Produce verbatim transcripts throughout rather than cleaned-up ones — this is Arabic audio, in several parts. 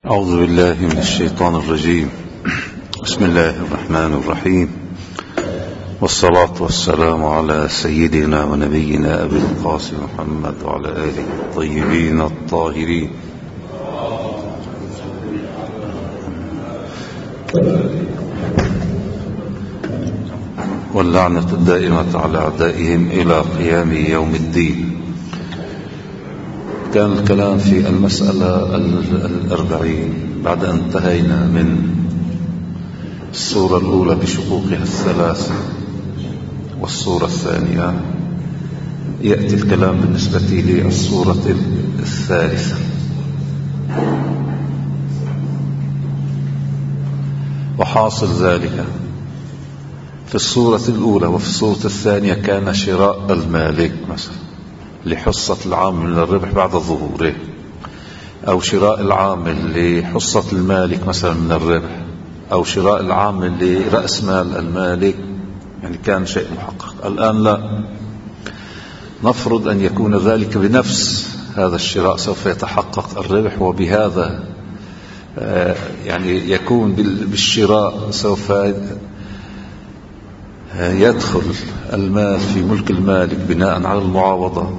أعوذ بالله من الشيطان الرجيم. بسم الله الرحمن الرحيم، والصلاة والسلام على سيدنا ونبينا أبي القاسم محمد وعلى آله الطيبين الطاهرين. واللعنة الدائمة على أعدائهم إلى قيام يوم الدين. كان الكلام في المسألة الأربعين بعد أن انتهينا من السورة الأولى بشقوقها الثلاثة والسورة الثانية. يأتي الكلام بالنسبة للسورة الثالثة. وحاصل ذلك في السورة الأولى وفي السورة الثانية كان شراء المالك مثلا لحصة العامل من الربح بعد ظهوره، أو شراء العامل لحصة المالك مثلا من الربح، أو شراء العامل لرأس مال المالك، يعني كان شيء محقق. الآن لا، نفرض أن يكون ذلك بنفس هذا الشراء سوف يتحقق الربح، وبهذا يعني يكون بالشراء سوف يدخل المال في ملك المالك بناء على المعاوضة،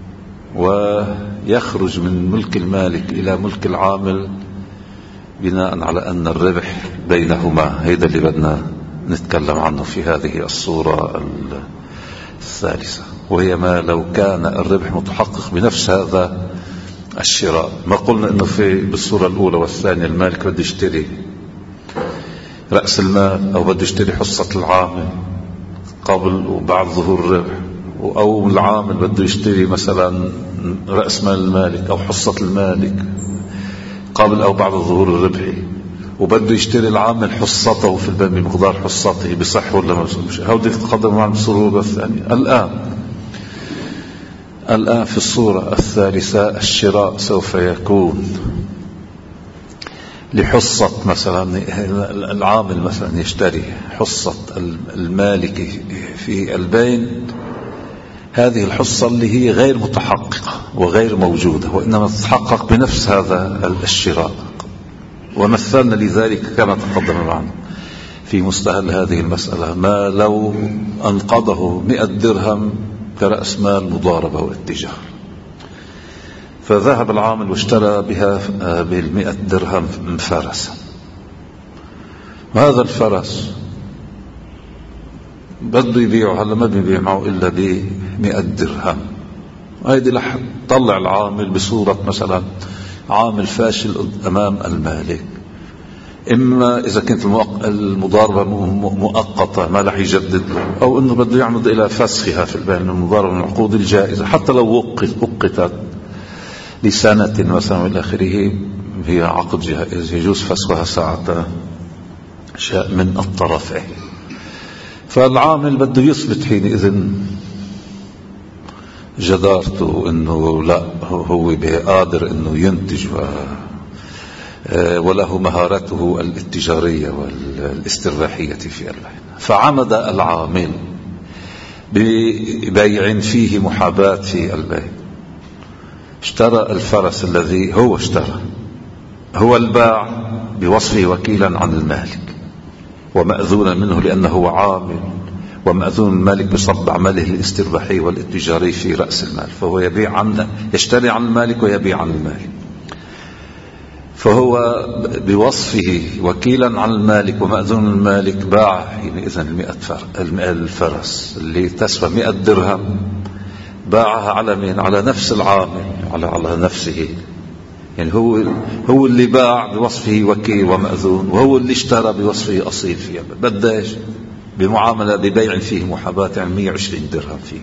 ويخرج من ملك المالك إلى ملك العامل بناء على أن الربح بينهما. هذا اللي بدنا نتكلم عنه في هذه الصورة الثالثة، وهي ما لو كان الربح متحقق بنفس هذا الشراء. ما قلنا أنه في بالصورة الأولى والثانية المالك بده يشتري رأس المال أو بده يشتري حصة العامل قبل وبعد ظهور الربح، أو العامل بده يشتري مثلا رأس مال المالك أو حصة المالك قبل أو بعد ظهور الربح، وبده يشتري العامل حصته في البنك بمقدار حصته، بصح ولا ما بصح. هودي تقدم مع الصورة الثانية. الآن الآن في الصورة الثالثة الشراء سوف يكون لحصة مثلا العامل مثلا يشتري حصة المالك في البين، هذه الحصة اللي هي غير متحققة وغير موجودة، وإنما تتحقق بنفس هذا الشراء. ومثلنا لذلك كما تقدم معنا في مستهل هذه المسألة ما لو أنقضه مئة درهم كرأس مال مضاربة واتجار، فذهب العامل واشترى بها بالمئة درهم فرسا، وهذا الفرس بده يبيعه، هلا ما بيبيع معه إلا بمئة درهم. هيدي لح طلع العامل بصورة مثلا عامل فاشل أمام المالك، إما إذا كانت المضاربة مؤقتة ما رح يجدد له، أو إنه بده يعمد إلى فسخها في البيع. المضاربة من العقود الجائزة حتى لو وقتت لسنة مثلا إلى آخره، هي عقد جائز يجوز فسخها ساعة شاء من الطرفين. فالعامل بده يثبت حينئذ جدارته انه لا هو قادر انه ينتج وله مهارته الاتجارية والاسترباحية في البيع. فعمد العامل ببيع فيه محاباة في البيع، اشترى الفرس الذي هو اشترى، هو الباع بوصفه وكيلا عن المالك ومأذونا منه لأنه هو عامل، ومأذون المالك بصب عمله الاسترباحي والاتجاري في رأس المال، فهو يبيع عن يشتري عن المالك ويبيع عن المالك. فهو بوصفه وكيلا عن المالك ومأذون المالك باع حينئذ المئة الفرس اللي تسوى مئة درهم، باعها على مين؟ على نفس العامل، على على نفسه. يعني هو هو اللي باع بوصفه وكيل ومأذون، وهو اللي اشترى بوصفه أصيل فيها. بداش بمعاملة ببيع فيه محاباة عن مئة وعشرين درهم فيه،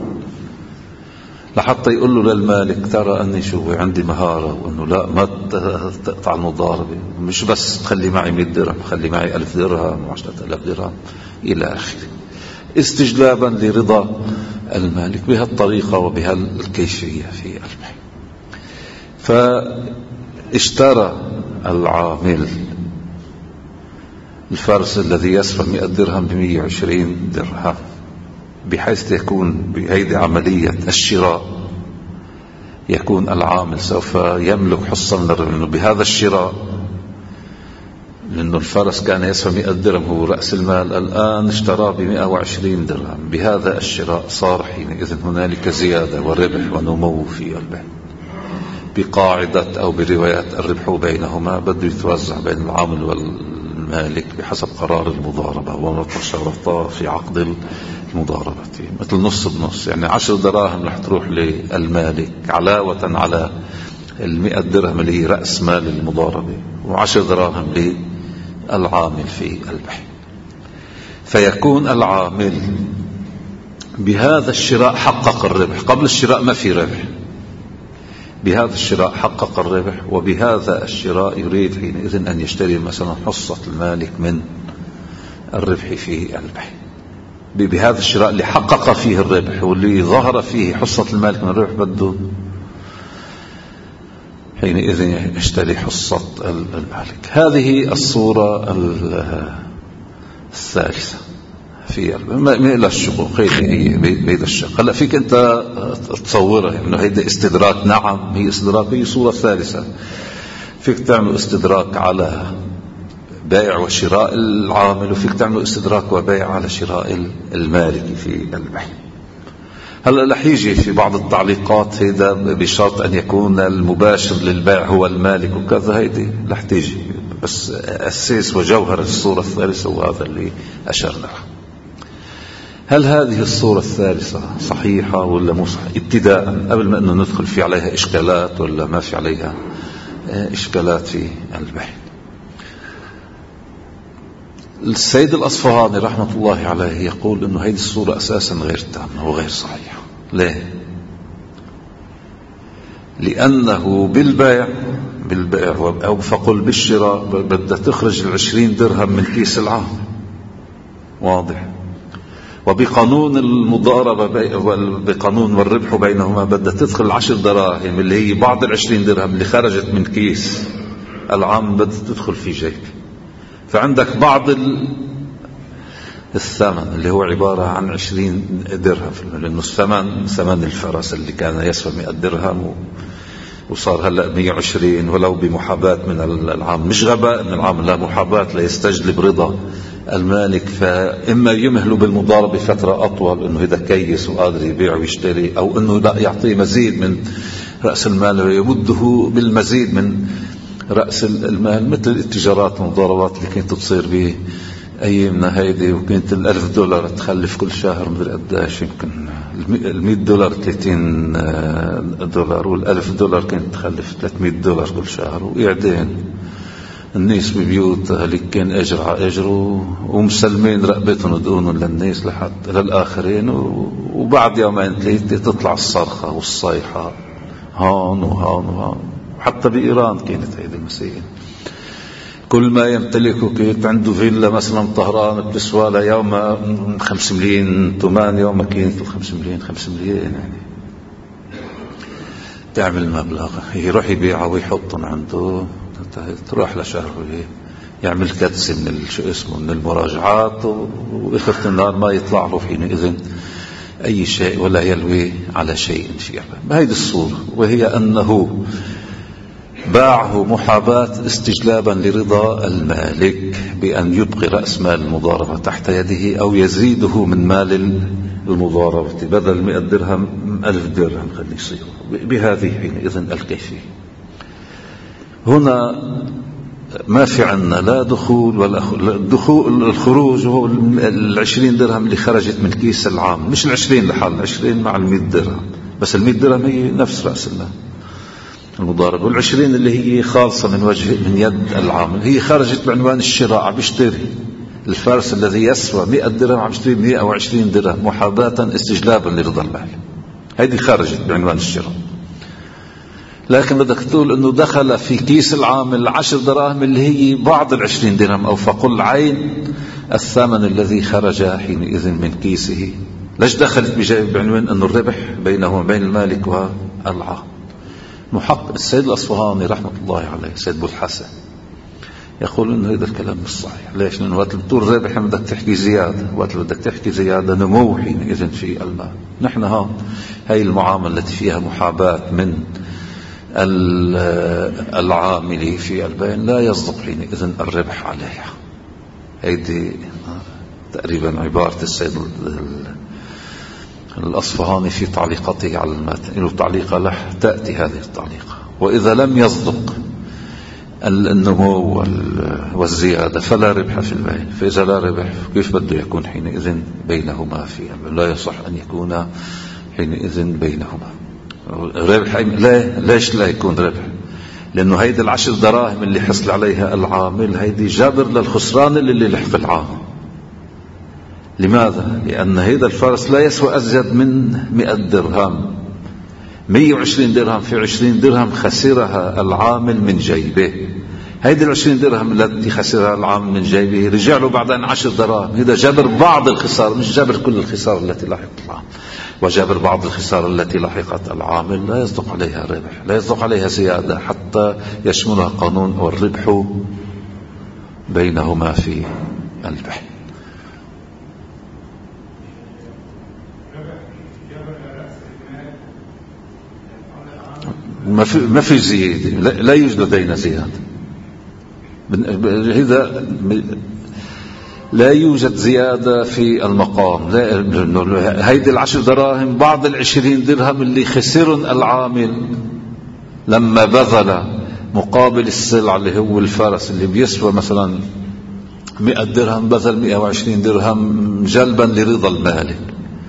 لحتى يقول له للمالك ترى أني شو عندي مهارة، وأنه لا ما تقطع المضاربة، مش بس تخلي معي مئة درهم، خلي معي ألف درهم وعشرة ألاف درهم إلى آخره، استجلابا لرضا المالك بهالطريقة وبهالكيفية في البيع. فاشترى العامل الفرس الذي يسوى مئة درهم بمئة وعشرين درهم، بحيث يكون بهذه عملية الشراء يكون العامل سوف يملك حصة من الربح. بهذا الشراء لأنه الفرس كان يسوى مئة درهم هو رأس المال، الآن اشتراه بمئة وعشرين درهم. بهذا الشراء صار حينئذ هنالك زيادة وربح ونمو في البيع. بقاعدة أو بروايات الربح بينهما بده يتوزع بين العامل والمالك بحسب قرار المضاربة ومتشارطا في عقد المضاربة، مثل نص بنص. يعني عشر دراهم رح تروح للمالك علاوة على المئة درهم اللي هي رأس مال المضاربة، وعشر دراهم للعامل في البيع. فيكون العامل بهذا الشراء حقق الربح. قبل الشراء ما في ربح، بهذا الشراء حقق الربح، وبهذا الشراء يريد حينئذ أن يشتري مثلا حصة المالك من الربح في البيع. بهذا الشراء اللي حقق فيه الربح واللي ظهر فيه حصة المالك من الربح بده حينئذ يشتري حصة المالك. هذه الصورة الثالثة في ما إلى الشقوق. هي بيد الشق. هلا فيك أنت تصورها يعني هيدا استدراك. نعم هي استدراك، هي صورة ثالثة. فيك تعمل استدراك على بيع وشراء العامل، وفيك تعمل استدراك وبيع على شراء المالك في البيع. هلا رح يجي في بعض التعليقات هيدا بشرط أن يكون المباشر للبيع هو المالك وكذا، هيدي رح تيجي، بس أساس وجوهر الصورة الثالثة وهذا اللي أشرنا له. هل هذه الصورة الثالثة صحيحة ولا مو صحيحة ابتداء قبل ما أنه ندخل في عليها إشكالات ولا ما في عليها إشكالات في البيع؟ السيد الأصفهاني رحمة الله عليه يقول أنه هذه الصورة أساسا غير تامة وغير صحيحة. ليه؟ لأنه بالبيع بالبيع أو فقل بالشراء بدها تخرج العشرين درهم من كيس العام، واضح؟ وبقانون المضاربة بقانون والربح بينهما بدها تدخل العشر دراهم اللي هي بعض العشرين درهم اللي خرجت من كيس العام بدها تدخل في جيب. فعندك بعض الثمن اللي هو عبارة عن عشرين درهم، لأنه الثمن ثمن الفرس اللي كان يسوى مئة درهم وصار هلأ مئة وعشرين، ولو بمحاباة من العام، مش غباء من العام، لا محاباة ليستجلب رضا المالك. فإما يمهلوا بالمضاربة فترة أطول إنه إذا كيس وقادر يبيع ويشتري، أو إنه لا يعطيه مزيد من رأس المال ويمده بالمزيد من رأس المال، مثل التجارات والمضاربات اللي كانت تصير به أيامنا هيدي. وكانت الألف دولار تخلف كل شهر مدري قداش، يمكن المئة دولار ثلاثين دولار، والألف دولار كانت تخلف ثلاثمئة دولار كل شهر، وقاعدين الناس ببيوت اللي كان أجر على أجر ومسلمين رقبتهم ودقونهم للناس لحد للآخرين. وبعد يومين ثلاثة تطلع الصرخة والصيحة هون وهون وهون. حتى بإيران كانت هذه المسائل، كل ما يمتلكه كانت عنده فيلا مثلا طهران بتسوى له يوم خمس مليون تومان، يوم كانت خمس مليون خمس مليون يعني تعمل مبلغ. يروح يبيعه ويحطهم عنده، تروح لشهر يعمل كدس من شو اسمه من المراجعات، وآخر النهار ما يطلع له حينئذ أي شيء ولا يلوي على شيء شيئا. هذه الصورة، وهي أنه باعه محاباة استجلابا لرضا المالك بأن يبقي رأس مال المضاربة تحت يده أو يزيده من مال المضاربة، بدل مئة درهم ألف درهم خلي يصير بهذه حينئذ الكيفية. هنا ما في عنا لا دخول ولا دخول. الخروج هو العشرين درهم اللي خرجت من كيس العام، مش العشرين لحال، العشرين مع المئة درهم، بس المئة درهم هي نفس رأس المال المضاربة، والعشرين اللي هي خالصة من وجه من يد العامل، هي خرجت بعنوان الشراء. عم بيشتري الفارس الذي يسوى مئة درهم عم بيشتري مئة وعشرين درهم محاباة استجلابا لرضا المال، هذه خرجت بعنوان الشراء. لكن بدك تقول انه دخل في كيس العامل عشر دراهم اللي هي بعض العشرين درهم، او فقل عين الثمن الذي خرج حينئذ من كيسه. ليش دخلت بعنوان انه الربح بينه وبين المالك والعام؟ محقق السيد الأصفهاني رحمة الله عليه، السيد أبو الحسن، يقول إنه هذا الكلام مش صحيح. ليش؟ لأنه وقت بتقول ربح بدك تحكي زيادة، وقت بدك تحكي زيادة نمو حينئذ في المال. نحن ها هاي المعاملة التي فيها محاباة من العامل في البيع لا يصدق حينئذ الربح عليها. هذه تقريبا عبارة السيد الأصفهاني في تعليقته على المتن، له تعليق له تأتي هذه التعليقة. وإذا لم يصدق النمو والزيادة فلا ربح في البيع. فإذا لا ربح كيف بده يكون حينئذ بينهما؟ في لا يصح أن يكون حينئذ بينهما ربح. لا، ليش لا يكون ربح؟ لأنه هيدي العشر دراهم اللي حصل عليها العامل هيدي جابر للخسران اللي لحق العامل. لماذا؟ لأن هيدا الفرس لا يسوى أزيد من مئة درهم. مئة وعشرين درهم في عشرين درهم خسرها العامل من جيبه. هيدي العشرين درهم التي خسرها العامل من جيبه رجع له بعدين عشر دراهم. هذا جابر بعض الخسارة، مش جابر كل الخسارة التي لحقت العامل. وجابر بعض الخسارة التي لحقت العامل لا يصدق عليها ربح، لا يصدق عليها زيادة حتى يشملها قانون والربح بينهما في البيع. ما في ما في زيادة، لا يوجد لدينا زيادة. هذا لا يوجد زيادة في المقام. لا، هيدي العشر دراهم بعض العشرين درهم اللي خسرن العامل لما بذل مقابل السلع اللي هو الفرس اللي بيسوى مثلا مئة درهم، بذل مئة وعشرين درهم جلبا لرضا المالك.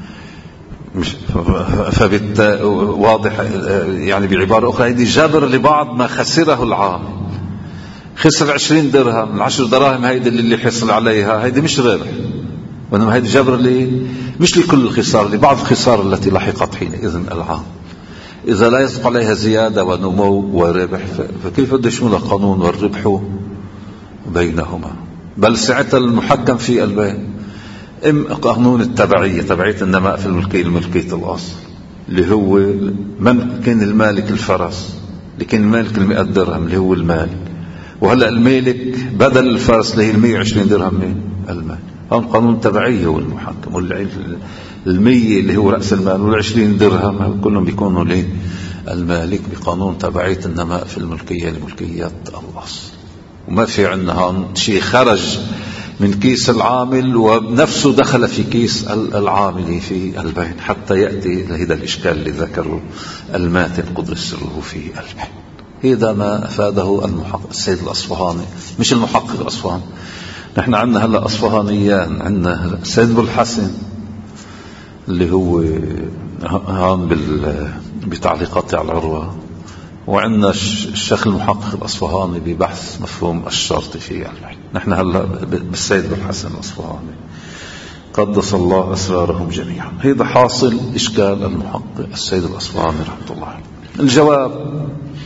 فبالتالي واضح يعني بعبارة أخرى هيدي جبر لبعض ما خسره العامل. خسر عشرين درهم، العشر دراهم هيدي اللي حصل عليها هيدي مش ربح، وإنما هيدي جبر لي مش لكل الخسارة، لبعض الخسارة التي لحقت حينئذ العام. إذا لا يصدق عليها زيادة ونمو وربح فكيف بده يشملها قانون والربح بينهما؟ بل ساعتها المحكم في البيع ام قانون التبعية، تبعية النماء في الملكية، الملكية الأصل اللي هو من كان المالك الفرس، اللي كان المالك المئة درهم اللي هو المالك، وهلأ المالك بدل الفرس اللي هي المئة وعشرين درهم من المال. هم قانون تبعية هو المحكم، والمية اللي هو رأس المال والعشرين درهم كلهم بيكونوا للمالك بقانون تبعية النماء في الملكية لملكية الأصل. وما في عندنا شيء خرج من كيس العامل وبنفسه دخل في كيس العامل في البيع حتى يأتي هذا الإشكال اللي ذكره الماتن قدس سره في البيع. هذا ما أفاده المحقق السيد الأصفهاني، مش المحقق الأصفهاني. نحن عندنا هلا أصفهانيان، عندنا السيد أبو الحسن اللي هو هان بتعليقاته على العروة، وعندنا الشيخ المحقق الأصفهاني ببحث مفهوم الشرط في البيع. نحن هلا بالسيد أبو الحسن الأصفهاني قدس الله أسرارهم جميعا. هذا حاصل إشكال المحقق السيد الأصفهاني رحمة الله عليه. الجواب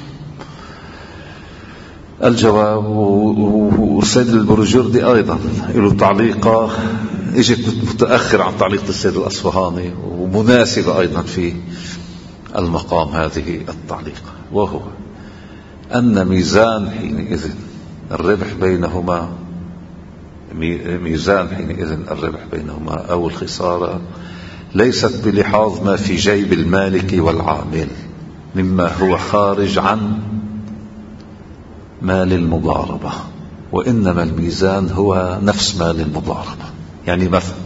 الجواب والسيد البرجردي أيضا له تعليقة اجت متأخر عن تعليق السيد الأصفهاني ومناسبة أيضا في المقام هذه التعليقة، وهو أن ميزان حينئذ الربح بينهما ميزان حينئذ الربح بينهما أو الخسارة ليست بلحاظ ما في جيب المالك والعامل مما هو خارج عن مال المضاربة، وإنما الميزان هو نفس مال المضاربة. يعني مثلا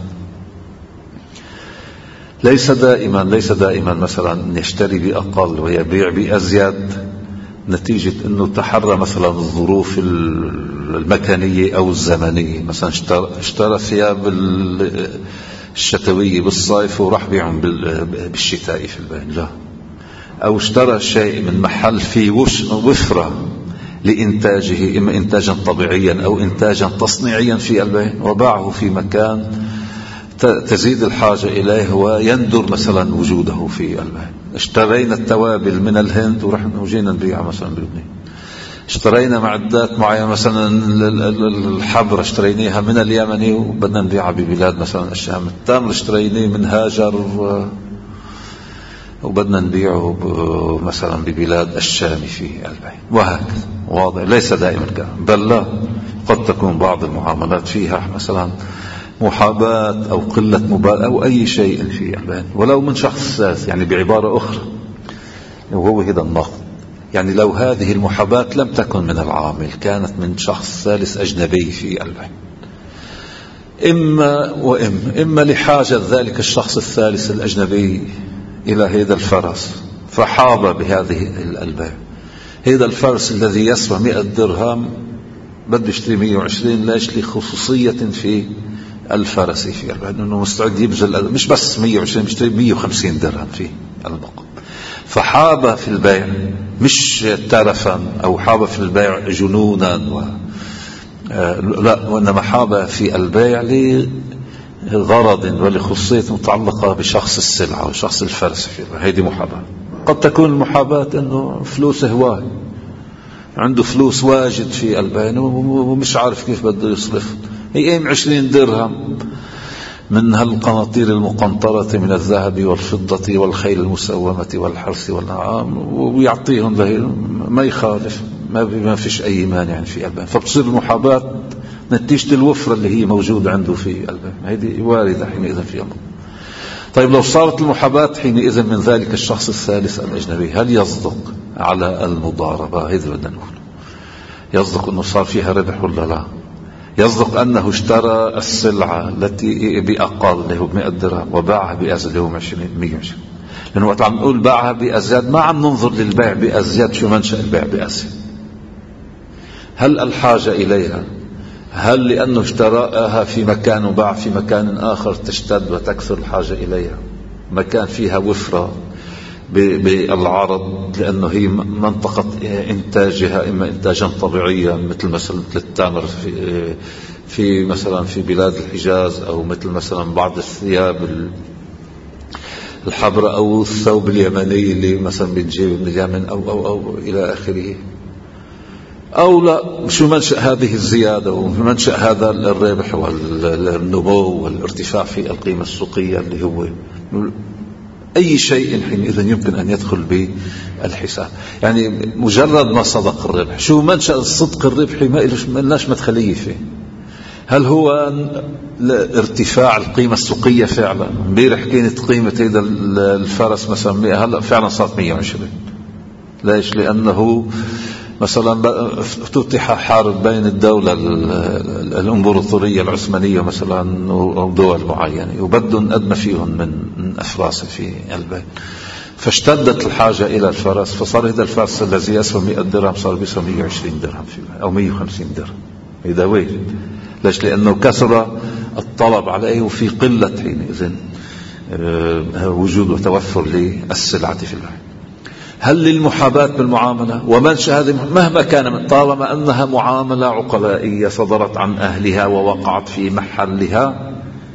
ليس دائما ليس دائما مثلا يشتري بأقل ويبيع بأزيد نتيجة أنه تحرى مثلا الظروف المكانية أو الزمنية. مثلا اشترى, اشترى ثياب الشتوية بالصيف وراح بيعهم بالشتاء في البيع، لا. أو اشترى شيء من محل فيه وفرة لإنتاجه، إما إنتاجا طبيعيا أو إنتاجا تصنيعيا في البيع، وباعه في مكان تزيد الحاجة إليه ويندر مثلا وجوده في البيع. اشترينا التوابل من الهند ورحنا وجينا نبيعها مثلا بلبنان. اشترينا معدات معينة مثلا الحبر اشتريناها من اليمني وبدنا نبيعها ببلاد مثلا الشام. التمر اشتريناه من هاجر وبدنا نبيعه مثلا ببلاد الشام في البيع، وهكذا. واضح ليس دائما كذا، بل لا، قد تكون بعض المعاملات فيها مثلا محاباة أو قلة مبالاة أو أي شيء في البيع ولو من شخص ثالث. يعني بعبارة أخرى وهو هذا النقد، يعني لو هذه المحاباة لم تكن من العامل، كانت من شخص ثالث أجنبي في البيع، إما وإما إما لحاجة ذلك الشخص الثالث الأجنبي إلى هذا الفرس فحاب بهذه البيع. هذا الفرس الذي يسوى مئة درهم بده يشتري مئة وعشرين، ليش؟ لخصوصية في الفرس في البيع، أنه مستعد يبذل مش بس مئة وعشرين، بيشتري مئة وخمسين درهم في المقام. فحاب في البيع مش ترفا أو حاب في البيع جنونا و... آه لا، وإنما حاب في البيع لغرض ولخصوصية متعلقة بشخص السلعة وشخص الفرس في البيع. هذه محاباة. قد تكون المحاباة أنه فلوس هواي، عنده فلوس واجد في البيع ومش عارف كيف بده يصرف، يقيم عشرين درهم من هالقناطير المقنطرة من الذهب والفضة والخيل المسومة والحرث والنعام ويعطيهم له، ما يخالف، ما فيش أي مانع في البيع. فبتصير المحاباة نتيجة الوفرة اللي هي موجودة عنده في البيع، هذه واردة حينئذ في أمر. طيب لو صارت المحاباة حينئذ من ذلك الشخص الثالث الأجنبي، هل يصدق على المضاربة؟ هذا بدنا نقول يصدق أنه صار فيها ربح ولا لا؟ يصدق أنه اشترى السلعة التي بأقل اللي هو بمئة درهم وباعها بأزيد اللي هو مئة وعشرين. لأنه وقت عم نقول باعها بأزياد ما عم ننظر للبيع بأزياد شو منشأ البيع بأزياد. هل الحاجة إليها؟ هل لأنه اشتراها في مكان وباع في مكان آخر تشتد وتكثر الحاجة إليها؟ مكان فيها وفرة بالعرض لأنه هي منطقة إنتاجها إما إنتاجا طبيعيا مثل مثلا مثل التمر في, في مثلا في بلاد الحجاز، أو مثل مثلا بعض الثياب الحبراء أو الثوب اليمني اللي مثلا بنجيب من اليمن أو, أو, أو إلى آخره. أو لا، شو منشأ هذه الزيادة ومنشأ هذا الربح والنمو والارتفاع في القيمة السوقية اللي هو أي شيء حينئذ يمكن أن يدخل بالحساب. يعني مجرد ما صدق الربح، شو منشأ صدق الربح؟ ما لناش مدخلية فيه. هل هو ارتفاع القيمة السوقية فعلا؟ امبارح كانت قيمة هذا الفرس مثلا مئة، هلا فعلا صارت مئة وعشرين. ليش؟ لأنه مثلا افتتح حرب بين الدولة الامبراطورية العثمانية مثلا ودول معينة وبدهم قد ما فيهم من أفراس في البيت، فاشتدت الحاجة إلى الفرس، فصار هذا الفرس الذي يسوى مئة درهم صار بيسوى مئة وعشرين درهم في أو مئة وخمسين درهم. إذا وين؟ ليش؟ لأنه كثر الطلب عليه وفي قلة حينئذ وجود وتوفر للسلعة في البيت. هل للمحاباة بالمعاملة ومنشأ هذه مهما كان طالما أنها معاملة عقلائية صدرت عن أهلها ووقعت في محلها،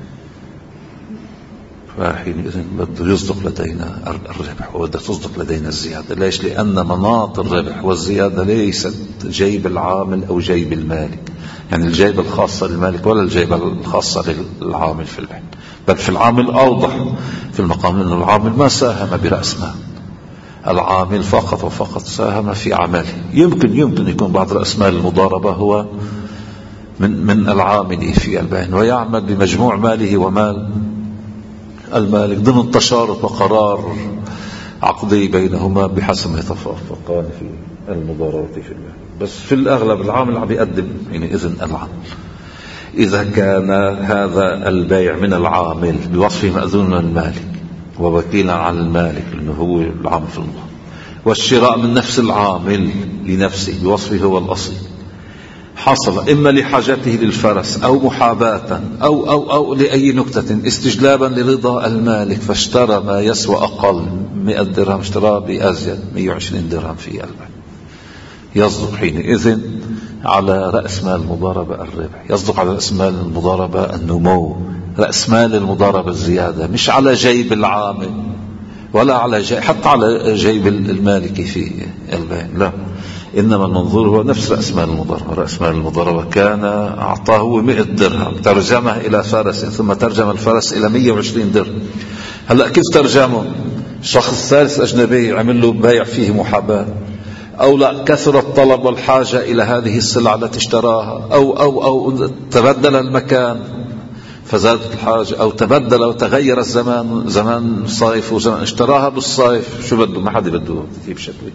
فحينئذ بده يصدق لدينا الربح وبده تصدق لدينا الزيادة. ليش؟ لأن مناط الربح والزيادة ليست جيب العامل أو جيب المالك، يعني الجيبة الخاصة للمالك ولا الجيبة الخاصة للعامل في البيع، بل في العامل أوضح في المقام أنه العامل ما ساهم برأس مال، العامل فقط وفقط ساهم في عمله. يمكن يمكن يكون بعض رأس مال المضاربة هو من من العامل في البيع ويعمل بمجموع ماله ومال المالك ضمن تشارط وقرار عقدي بينهما بحسب ما يتوافقان في المضاربة في البيع. بس في الأغلب العامل عم بيقدم يعني إذن العمل. إذا كان هذا البيع من العامل بوصفه مأذون من المالك ووكيلا على المالك لأنه هو العامل في الله، والشراء من نفس العامل لنفسه بوصفه هو الأصل، حصل إما لحاجته للفرس أو محاباة أو, أو, أو لأي نكتة استجلابا لرضا المالك، فاشترى ما يسوى أقل مئة درهم اشترى بأزيد مئة وعشرين درهم في البيع، يصدق حينئذ على رأس مال المضاربة الربح، يصدق على رأس مال المضاربة النمو، رأس مال المضاربة الزيادة، مش على جيب العامل ولا على جيب حتى على جيب المالك في البيع، لا، إنما المنظور هو نفس رأس مال المضاربة. رأس مال المضاربة كان أعطاه مئة درهم ترجمه إلى فرس ثم ترجم الفرس إلى مئة وعشرين درهم. هلأ كيف ترجمه؟ شخص ثالث أجنبي عمل له بيع فيه محاباة، أو لا كثر الطلب والحاجة إلى هذه السلعة التي اشتراها، أو, أو, أو تبدل المكان فزادت الحاجة، أو تبدل وتغير الزمان، زمان صيف وزمان اشتراها بالصيف، شو بده؟ ما حد بده يجيب شتوي،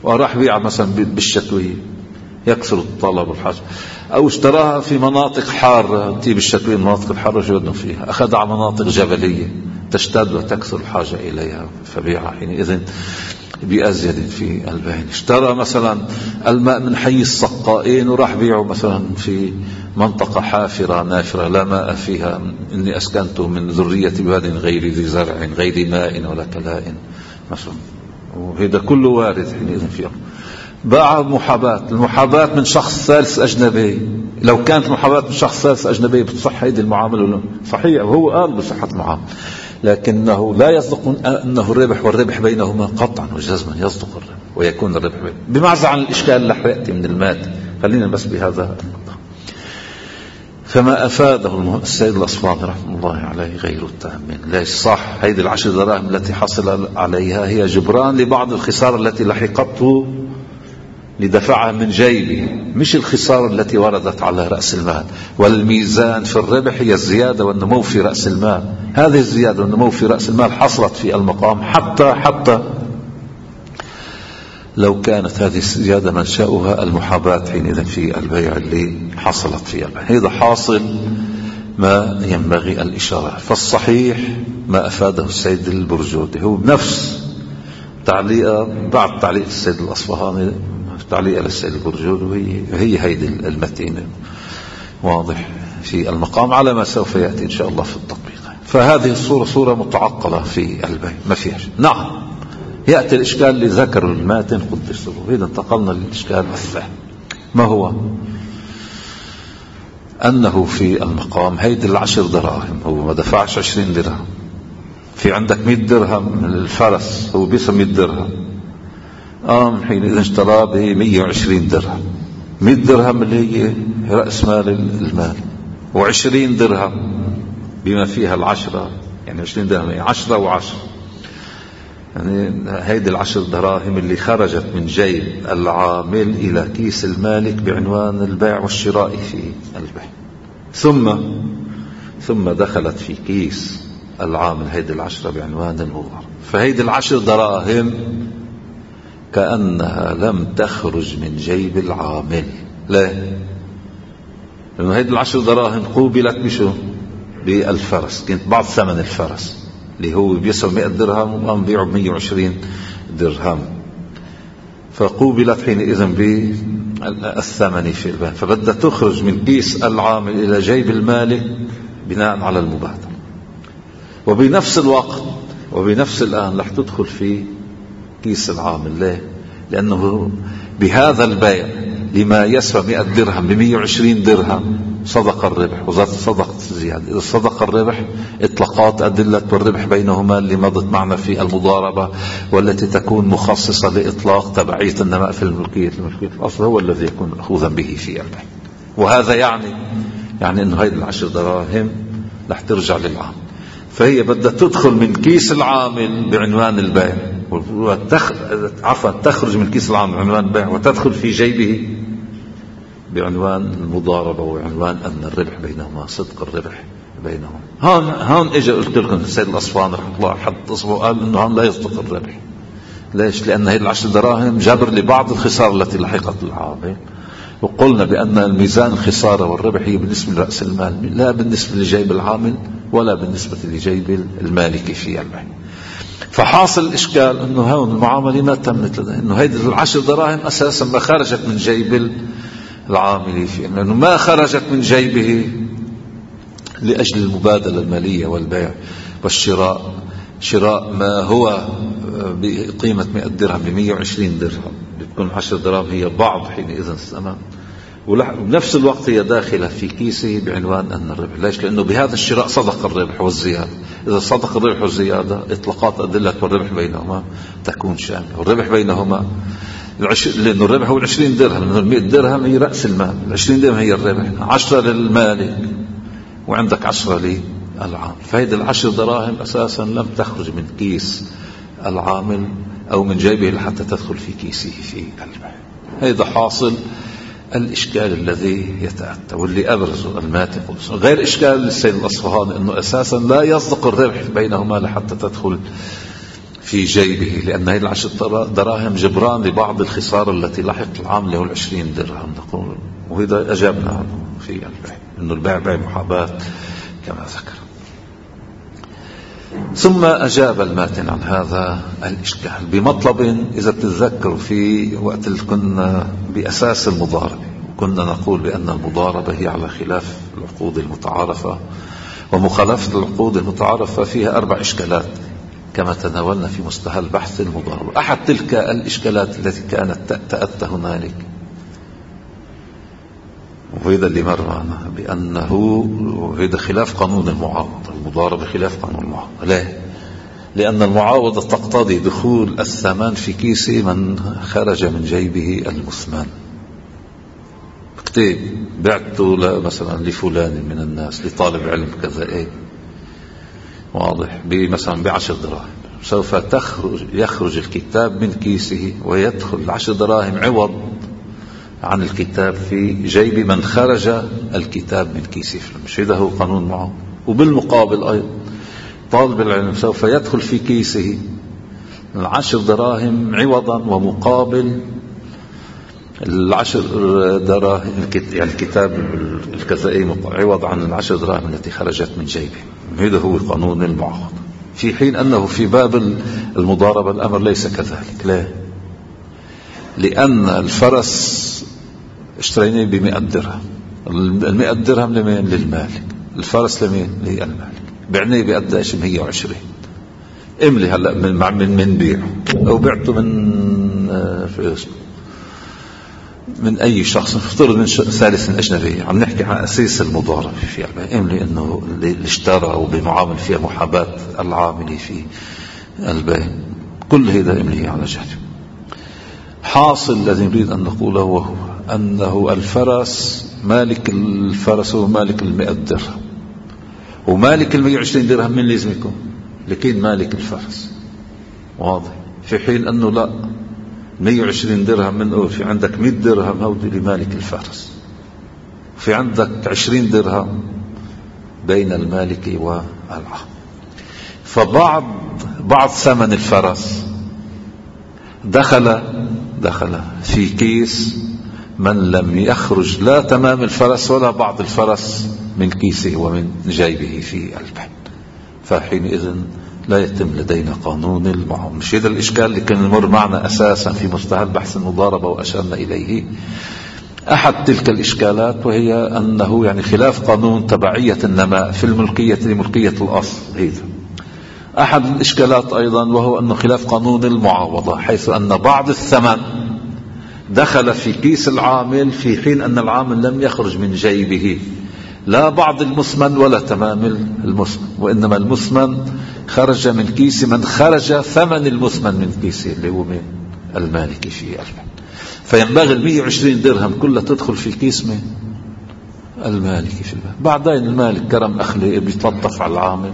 وراح بيع مثلا بالشتوية يكثر الطلب والحاجة، أو اشتراها في مناطق حارة، تجيب الشتوية المناطق الحارة شو بدهم فيها، أخذها على مناطق جبلية تشتد وتكثر الحاجة إليها فبيعها حينئذ بأزيد في البيع. اشترى مثلا الماء من حي السقائين وراح بيعه مثلا في منطقة حافرة نافرة لا ماء فيها، إني أسكنت من ذرية بواد غير ذي زرع غير ماء ولا كلاء مثلا، وهذا كله وارد حينئذ فيه. باع محاباة، المحاباة من شخص ثالث أجنبي، لو كانت محاباة من شخص ثالث أجنبي بتصح هذه المعاملة صحيح، وهو قال بصحة المعاملة، لكنه لا يصدق أنه الربح والربح بينهما قطعا وجزما يصدق الربح ويكون الربح بينهما، بمعزة عن الإشكال اللي يأتي من المادة. خلينا بس بهذا النقطة. فما أفاده السيد الأصفهاني رحمه الله عليه غير التأمين. ليش صح؟ هذه العشر دراهم التي حصل عليها هي جبران لبعض الخسارة التي لحقته لدفعها من جيبه، مش الخسارة التي وردت على رأس المال. والميزان في الربح هي الزيادة والنمو في رأس المال. هذه الزيادة والنمو في رأس المال حصلت في المقام، حتى حتى لو كانت هذه الزيادة منشأها المحاباة حينئذ في البيع اللي حصلت في البيع. هذا حاصل ما ينبغي الإشارة. فالصحيح ما أفاده السيد البرجودي، هو بنفس تعليق بعد تعليق السيد الأصفهاني تعليق للسيد البرجودي، وهي هي هيدي المتينة واضح في المقام على ما سوف يأتي إن شاء الله في التطبيق. فهذه الصورة صورة متعقلة في البيع ما فيهاش. نعم يأتي الإشكال اللي ذكر الماتن قدس سره. إذا انتقلنا للإشكال الثاني، ما هو؟ أنه في المقام هيدي العشر دراهم هو ما دفعش عشرين درهم. في عندك مئة درهم من الفرس، هو بيسمى مئة درهم، آم حينئذ اشترى به مئة وعشرين درهم. مئة درهم اللي هي رأس مال المال، وعشرين درهم بما فيها العشرة، يعني عشرين درهم هي عشرة وعشرة، يعني هيدي العشر دراهم اللي خرجت من جيب العامل إلى كيس المالك بعنوان البيع والشراء في البيع، ثم ثم دخلت في كيس العامل هيدي العشرة بعنوان المضاربة. فهيدي العشر دراهم كأنها لم تخرج من جيب العامل. ليه؟ لأنه هيدي العشر دراهم قوبلت بشو؟ بالفرس، كانت بعض ثمن الفرس اللي هو بيسوي مئة درهم وقام بيعه بمئة وعشرين درهم، فقوبلت حينئذ بالثمن في البيع، فبدها تخرج من كيس العامل إلى جيب المالك بناء على المبادرة. وبنفس الوقت وبنفس الآن رح تدخل في كيس العامل. ليه؟ لأنه بهذا البيع لما يسوى مئة درهم بمئة وعشرين درهم صدق الربح، وذات صدقت الزيادة. إذا صدق الربح إطلاقات أدلة والربح بينهما اللي مضت معنا في المضاربة، والتي تكون مخصصة لإطلاق تبعية النماء في الملكية. الملكية الأصل هو الذي يكون مأخوذا به في البيع. وهذا يعني يعني أنه هذه العشر دراهم رح ترجع للعامل، فهي بدها تدخل من كيس العامل بعنوان البيع وتخ... عفوا تخرج من كيس العامل بعنوان البيع وتدخل في جيبه بعنوان المضاربة وعنوان أن الربح بينهما، صدق الربح بينهما. هون هون اجى قلت لكم السيد الأصفهاني رحمه الله حد تصبوا قال إنه هون لا يصدق الربح. ليش؟ لأن هذه العشر دراهم جبر لبعض الخسارة التي لحقت العامل، وقلنا بأن الميزان الخسارة والربح هي بالنسبة لرأس المال، لا بالنسبة لجيب العامل ولا بالنسبة لجيب المالك في البيع. فحاصل الإشكال أنه هون المعاملة ما تمت لديه، أنه هذه العشر دراهم أساسا ما خرجت من جيب العامل فيه، لأنه ما خرجت من جيبه لأجل المبادلة المالية والبيع والشراء، شراء ما هو بقيمة مئة درهم بمئة وعشرين درهم، بتكون عشر دراهم هي بعض حينئذ الثمن، وبنفس الوقت هي داخلة في كيسه بعنوان أن الربح. ليش؟ لأنه بهذا الشراء صدق الربح والزيادة. إذا صدق الربح والزيادة إطلاقات أدلة والربح بينهما تكون شاملة، والربح بينهما العش... لأنه الربح هو العشرين درهم، لأنه المئة درهم هي رأس المال، العشرين درهم هي الربح، عشرة للمالك وعندك عشرة للعامل. فهذه العشر دراهم أساسا لم تخرج من كيس العامل أو من جيبه لحتى تدخل في كيسه في البيع. هذا حاصل الإشكال الذي يتأتى واللي أبرزه الماتن. غير إشكال للسيد الأصفهاني أنه أساسا لا يصدق الربح بينهما لحتى تدخل في جيبه، لأن هذه العشر دراهم جبران لبعض الخسارة التي لحقت العام له العشرين درهم نقول. وهذا أجابنا عنه في البيع، إنه البيع بيع محاباة كما ذكر. ثم أجاب الماتن عن هذا الإشكال بمطلب، إذا تتذكروا في وقت اللي كنا بأساس المضاربة كنا نقول بأن المضاربة هي على خلاف العقود المتعارفة، ومخالفة العقود المتعارفة فيها أربع إشكالات كما تناولنا في مستهل بحث المضاربة. أحد تلك الإشكالات التي كانت تأتى هنالك، وهذا اللي مر معنا بأنه هذا خلاف قانون المعاوضة، المضاربة خلاف قانون المعاوضة. ليه؟ لأن المعاوضة تقتضي دخول الثمن في كيس من خرج من جيبه المثمن. كتيب بعته مثلا لفلان من الناس، لطالب علم كذا، ايه واضح، مثلا بعشر دراهم، سوف تخرج يخرج الكتاب من كيسه ويدخل العشر دراهم عوض عن الكتاب في جيب من خرج الكتاب من كيسه. مش هذا هو قانون معه. وبالمقابل أيضا طالب العلم سوف يدخل في كيسه العشر دراهم عوضا ومقابل العشر دراهم، يعني الكتاب الكذائي عوض عن العشر دراهم التي خرجت من جيبه. هذا هو قانون المعاوضة. في حين أنه في باب المضاربة الأمر ليس كذلك. ليه؟ لأن الفرس اشتريناه بمئة درهم، المئة درهم لمين؟ للمالك. الفرس لمين؟ للمالك. بعناه بقداش؟ مية وعشرين. املي هلا من من من بيعه او بعته من في اسمه من اي شخص، نفترض من ثالث اجنبي، عم نحكي عن اساس المضاربه في البيع، املي انه اللي اشترى وبمعامل فيها محاباه العامل في البيع، كل هذا املي على جهته. حاصل الذي نريد ان نقوله وهو انه الفرس مالك الفرس هو مالك المئة درهم، ومالك المئة وعشرين درهم من لازم يكون؟ لكن مالك الفرس. واضح؟ في حين انه لا، مئة وعشرين درهم من في عندك مئة درهم هودي لمالك الفرس، في عندك عشرين درهم بين المالك والعام. فبعض بعض ثمن الفرس دخل دخل في كيس من لم يخرج لا تمام الفرس ولا بعض الفرس من كيسه ومن جيبه في البيع. فحينئذ لا يتم لدينا قانون المعاوضة. مش هذا الإشكال اللي كان يمر معنا أساسا في مستهل بحث المضاربة وأشرنا إليه. أحد تلك الإشكالات وهي أنه يعني خلاف قانون تبعية النماء في الملكية لملكية الأصل. هذا أحد الإشكالات أيضا، وهو أنه خلاف قانون المعاوضة، حيث أن بعض الثمن دخل في كيس العامل في حين أن العامل لم يخرج من جيبه لا بعض المثمن ولا تمام المثمن، وإنما المثمن خرج من كيس من خرج ثمن المثمن من كيسه اللي هو من المالك في البيع. فينبغي المئة وعشرين درهم كلها تدخل في كيس من المالك في البيع. بعدين المالك كرم أخلاقي بيتلطف على العامل،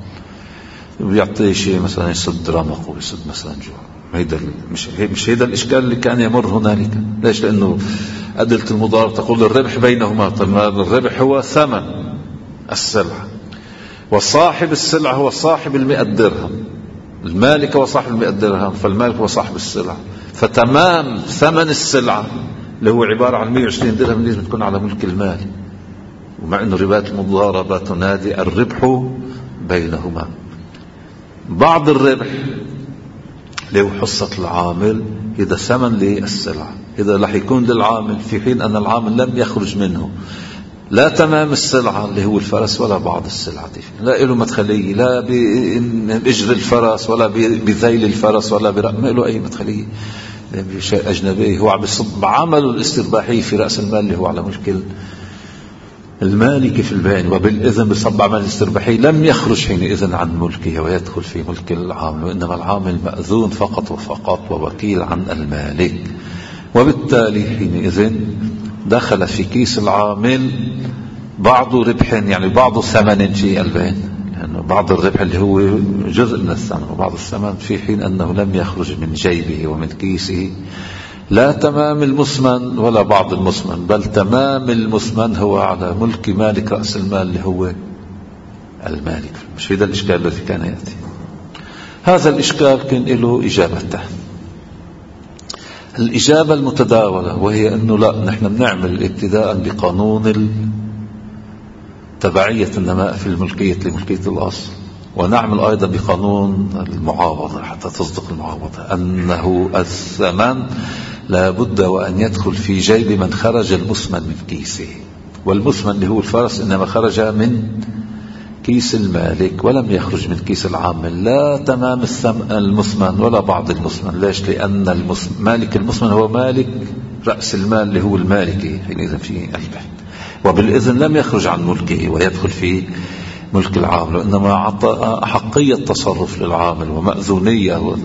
بيعطيه شيء مثلا يسد رمق ويسد مثلا جوع. هيدا مش مش هيدا الإشكال اللي كان يمر هنالك. ليش؟ لأنه أدلة المضاربة تقول الربح بينهما. طب الربح هو ثمن السلعة، وصاحب السلعة هو صاحب المئة درهم، المالك هو صاحب المئة درهم، فالمالك هو صاحب السلعة. فتمام ثمن السلعة اللي هو عبارة عن مئة وعشرين درهم لازم تكون على ملك المال، ومع أنه ربات المضاربة تنادي الربح بينهما. بعض الربح اللي هو حصة العامل إذا ثمن للسلعة، إذا رح يكون للعامل في حين أن العامل لم يخرج منه لا تمام السلعة اللي هو الفرس ولا بعض السلعة، لا له مدخلية، لا بإجر الفرس ولا بذيل الفرس ولا برق، ما له أي مدخلية، بشيء أجنبي. هو عم يصب عمله الاسترباحي في رأس المال اللي هو على ملك المالك في البيع، وبالإذن بصب عمل الاسترباحي لم يخرج حينئذ عن ملكه ويدخل في ملك العامل، وإنما العامل مأذون فقط وفقط ووكيل عن المالك. وبالتالي حينئذ دخل في كيس العامل بعض ربح، يعني بعض ثمن في البيع، لأنه بعض الربح اللي هو جزء من الثمن وبعض الثمن في حين أنه لم يخرج من جيبه ومن كيسه لا تمام المثمن ولا بعض المثمن، بل تمام المثمن هو على ملك مالك رأس المال اللي هو المالك. مش هذا الإشكال الذي كان يأتي. هذا الإشكال كان له إجابتان. الإجابة المتداولة وهي أنه لا، نحن بنعمل ابتداء بقانون تبعية النماء في الملكية لملكية الأصل، ونعمل أيضا بقانون المعاوضة حتى تصدق المعاوضة، أنه الثمن لا بد وأن يدخل في جيب من خرج المثمن من كيسه، والمثمن اللي هو الفرس إنما خرج من كيس المالك ولم يخرج من كيس العامل، لا تمام المثمن ولا بعض المثمن. ليش؟ لأن مالك المثمن هو مالك رأس المال اللي هو المالكي حينئذ في قلبه، وبالإذن لم يخرج عن ملكه ويدخل في ملك العامل، وإنما أعطى حقية تصرف للعامل ومأذونية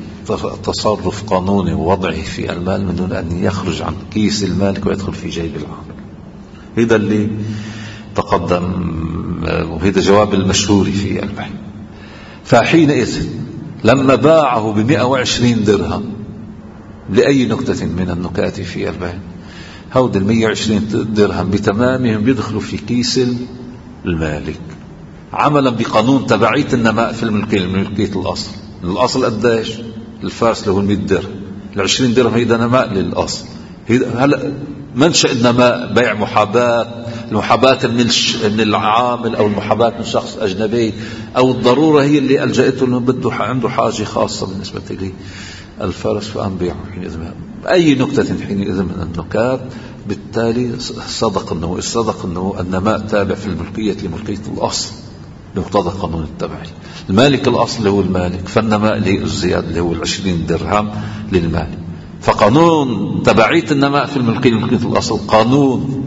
تصرف قانوني ووضعه في المال من دون أن يخرج عن كيس المالك ويدخل في جيب العامل. هذا اللي تقدم، وهذا جواب المشهور في البحث. فحينئذ لما باعه بمئة وعشرين درهم لأي نكتة من النكات في البحث، هود المئة وعشرين درهم بتمامهم بيدخلوا في كيس المالك عملا بقانون تبعية النماء في الملكية الملكية الأصل. الأصل قديش؟ الفارس له المئة درهم، العشرين درهم هيدا نماء للأصل. هلأ منشأ النماء بيع محاباة، المحاباة من من العامل أو المحاباة من شخص أجنبي، أو الضرورة هي اللي ألجأته أنه بده عنده حاجة خاصة بالنسبة لي الفرس فأم بيعه حينئذ أي نكتة حينئذ من النكات. بالتالي صدق أنه صدق أنه النماء تابع في الملكية لملكية الأصل بمقتضى قانون التبعي. المالك الأصل هو المالك، فالنماء اللي الزيادة اللي هو العشرين درهم للمالك. فقانون تبعية النماء في الملكية لملكية الأصل قانون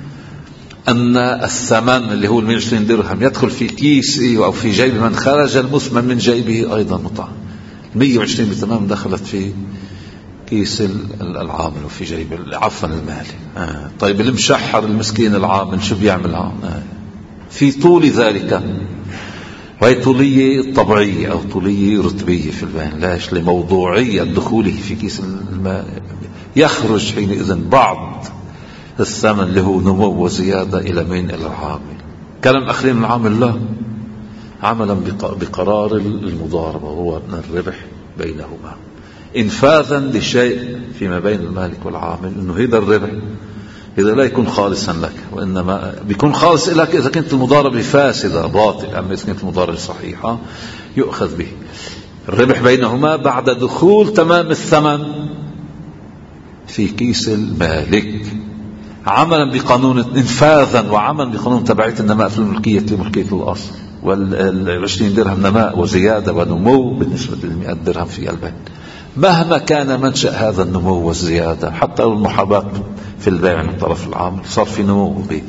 أن الثمن اللي هو المئة وعشرين درهم يدخل في كيسه أو في جيب من خرج المثمن من جيبه أيضا مطعم. مئة وعشرين بتمام دخلت في كيس العامل وفي جيب عفوا المالي. آه. طيب المشحر المسكين العامل شو بيعمل عامل؟ آه. في طول ذلك، وهي طولية طبيعية أو طولية رتبية في البيان. لاش؟ لموضوعية دخوله في كيس المال يخرج حينئذ بعض الثمن اللي هو نمو وزيادة إلى مين؟ إلى العامل. كلام أخرين من العامل لا، عملا بقرار المضاربة وهو أن الربح بينهما إنفاذا لشيء فيما بين المالك والعامل، أنه هذا الربح إذا لا يكون خالصا لك، وإنما بيكون خالص لك إذا كنت المضاربة فاسدة باطل، أما إذا كنت المضاربة صحيحة يؤخذ به. الربح بينهما بعد دخول تمام الثمن في كيس المالك عملا بقانون انفاذا وعملا بقانون تبعية النماء في الملكية لملكية الأصل، والعشرين درهم نماء وزيادة ونمو بالنسبة للمئة درهم في البيع، مهما كان منشأ هذا النمو والزيادة. حتى لو المحاباة في البيع من الطرف العامل صار في نمو به.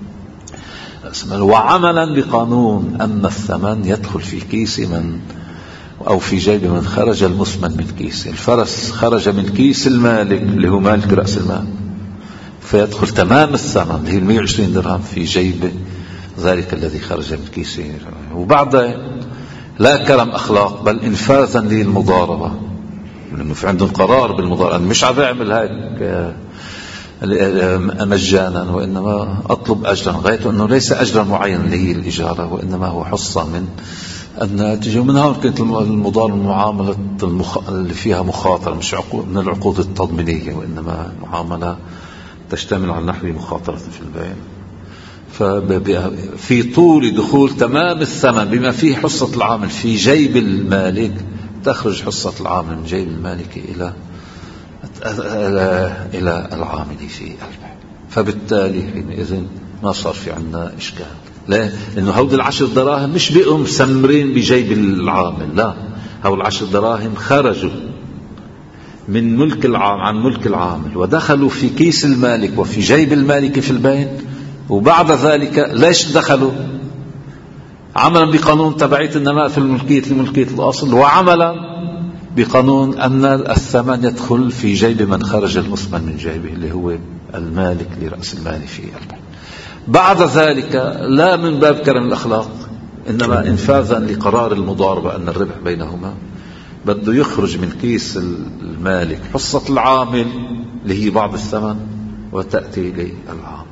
وعملا بقانون أن الثمن يدخل في كيس من أو في جيب من خرج المثمن من كيس. الفرس خرج من كيس المالك اللي هو مالك رأس المال، فيدخل تمام الثمن اللي هي المئة وعشرين درهم في جيب ذلك الذي خرج من كيسه. وبعد لا كلام أخلاق بل إنفاذا للمضاربة، لأنه في عندهم قرار بالمضاربة، مش عم بعمل هيك مجانا، وإنما أطلب أجرا غايته أنه ليس أجرا معين اللي هي الإجارة، وإنما هو حصة من الناتج. ومن هون كانت المضاربة المعاملة المخ... اللي فيها مخاطرة، مش عقود من العقود التضمينية، وإنما معاملة تشتمل على نحو مخاطرة في البيع. ففي طول دخول تمام الثمن بما فيه حصة العامل في جيب المالك تخرج حصة العامل من جيب المالك إلى إلى العامل في البيع. فبالتالي حينئذ ما صار في عندنا إشكال. لا، لأنه هؤلاء العشر دراهم مش بقوا مسمرين بجيب العامل، لا، هؤلاء العشر دراهم خرجوا من ملك العام عن ملك العامل ودخلوا في كيس المالك وفي جيب المالك في البيع. وبعد ذلك ليش دخلوا؟ عملا بقانون تبعية النماء في الملكية لملكية الأصل، وعملا بقانون أن الثمن يدخل في جيب من خرج المثمن من جيبه اللي هو المالك لرأس المال في البيع. بعد ذلك لا من باب كرم الأخلاق، إنما إنفاذا لقرار المضاربة أن الربح بينهما بده يخرج من كيس المالك حصة العامل اللي هي بعض الثمن وتأتي للعامل،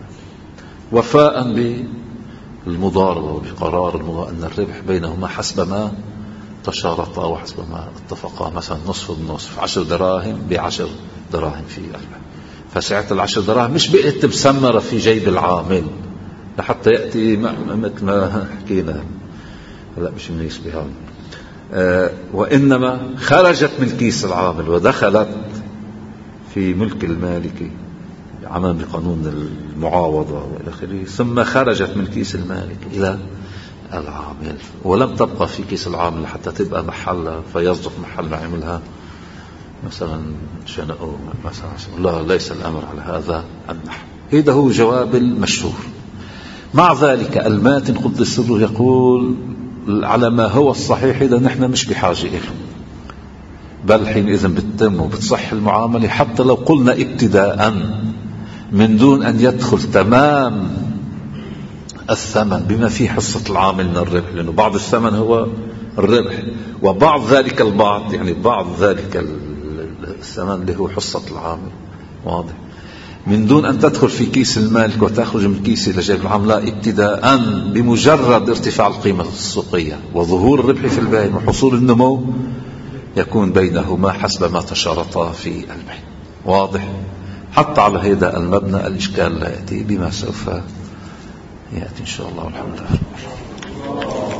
وفاء بالمضاربة وبقرار المضاربة أن الربح بينهما حسب ما تشارطا وحسب ما اتفقا، مثلا نصف النصف، عشر دراهم بعشر دراهم في البيع. فسعة العشر دراهم مش بقت مسمرة في جيب العامل لحتى يأتي مثل ما حكينا، لا مش منيسبة هون، أه وإنما خرجت من كيس العامل ودخلت في ملك المالك عملا بقانون المعاوضة وإلى آخره، ثم خرجت من كيس المالك إلى العامل ولم تبقى في كيس العامل حتى تبقى محل فيصدق محل ما عملها مثلا شنقه مثلا. لا، ليس الأمر على هذا النحو. هذا هو جواب المشهور. مع ذلك الماتن قدس سره يقول على ما هو الصحيح إذا نحن مش بحاجة إله، بل حينئذ بتتم وبتصح المعاملة حتى لو قلنا ابتداء من دون أن يدخل تمام الثمن بما فيه حصة العامل من الربح، لأنه بعض الثمن هو الربح وبعض ذلك البعض يعني بعض ذلك الثمن اللي هو حصة العامل. واضح؟ من دون أن تدخل في كيس المالك وتخرج من كيس إلى جيب العامل، لا، ابتداء بمجرد ارتفاع القيمة السوقية وظهور الربح في البيع وحصول النمو يكون بينهما حسب ما تشارطا في البيع. واضح؟ حتى على هذا المبنى الإشكال لا يأتي بما سوف يأتي إن شاء الله والحمد لله.